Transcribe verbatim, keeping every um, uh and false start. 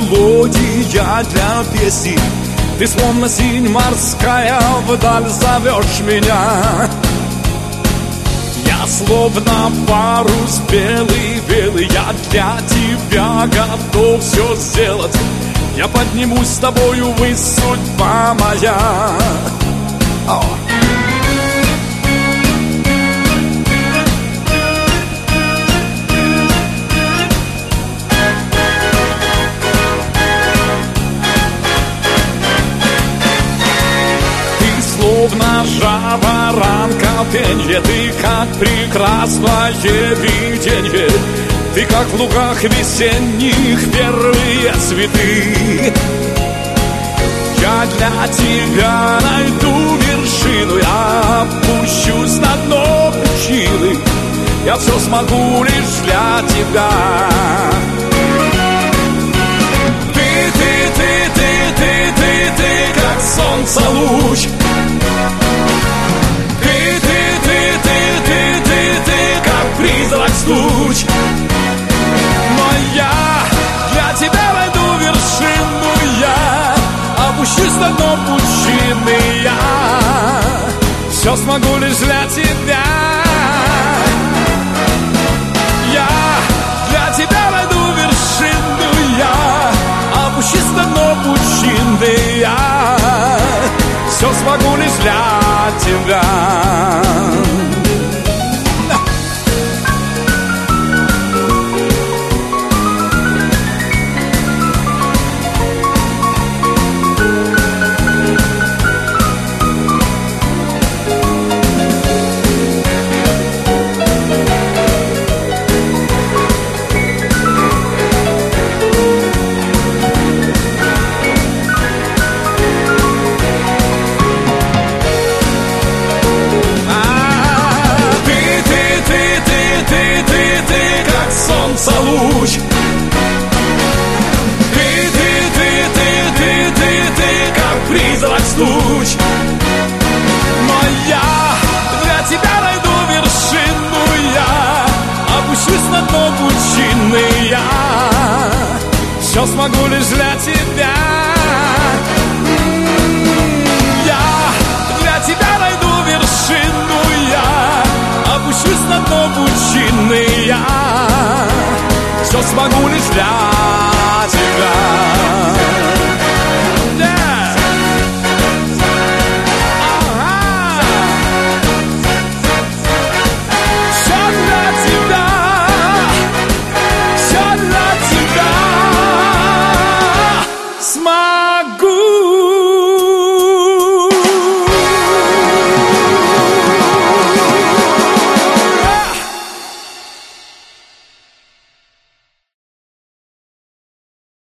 мелодия для песни. Ты словно синь морская, вдаль зовешь меня. Я словно парус белый-белый, я для тебя готов все сделать. Я поднимусь с тобою, вы судьба моя. О! Словно жаворонка пенье, ты как прекрасное виденье, ты как в лугах весенних первые цветы. Я для тебя найду вершину, я опущусь на дно пучины, я все смогу лишь для тебя. Ты, ты, ты, ты, ты, ты, ты, как солнце луч. Призрак стуч. Но я для тебя найду вершину, я опущусь на дно пучины, я все смогу лишь для тебя. Я для тебя найду вершину, я опущусь на дно пучины, я все смогу лишь для тебя. Луч. Ты, ты, ты, ты, ты, ты, ты, как призрак стуч. Но я для тебя найду вершину, я опущусь на дно пучины, я все смогу лишь для тебя. Я для тебя найду вершину, я опущусь на дно пучины, я все смогу лишь для